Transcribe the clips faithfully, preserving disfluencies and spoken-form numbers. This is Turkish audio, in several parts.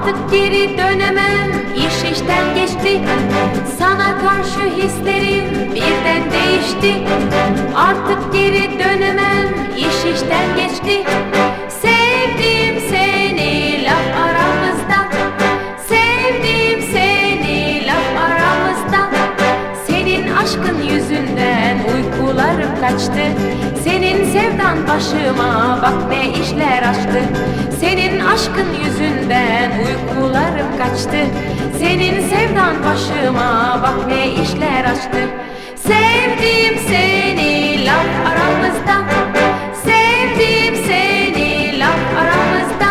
Artık geri dönemem, iş işten geçti. Sana karşı hislerim birden değişti. Artık geri dönemem, iş işten geçti. Sevdim seni laf aramızda, sevdim seni laf aramızda. Senin aşkın yüzünden uykularım kaçtı. Senin sevdan başıma bak ne işler açtı. Senin aşkın yüzünden uykularım kaçtı. Senin sevdan başıma bak ne işler açtı. Sevdim seni laf aramızda, sevdim seni laf aramızda.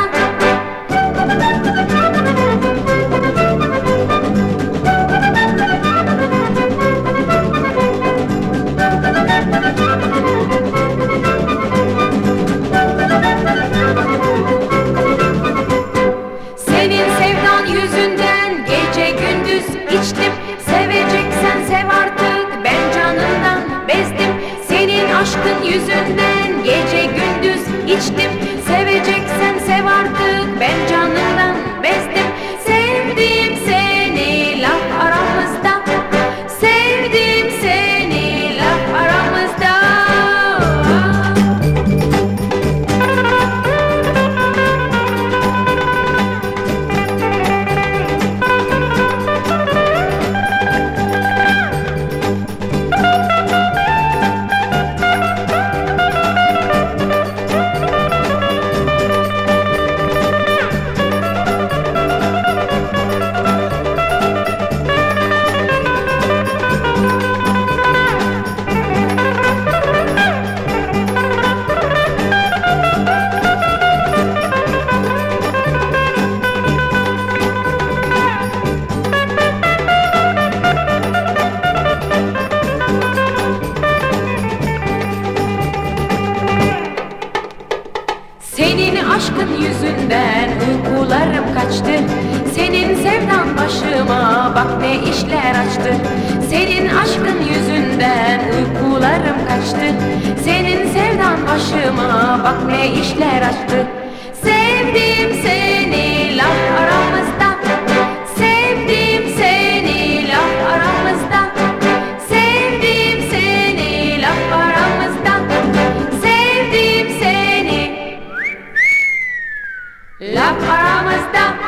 Senin sevdan yüzünden gece gündüz içtim. Seveceksen sev artık, ben canından bezdim. Senin aşkın yüzünden gece gündüz içtim. Seveceksen sev artık, ben canından bezdim. Sevdim seni laf aramızda, sevdim seni laf aramızda. Senin aşkın yüzünden uykularım kaçtı. Senin sevdan başıma bak ne işler açtı. Senin aşkın yüzünden uykularım kaçtı. Senin sevdan başıma bak ne işler açtı. Sevdim seni laf aramızda, sevdim seni laf aramızda. Sevdim seni laf aramızda, sevdim seni laf aramızda.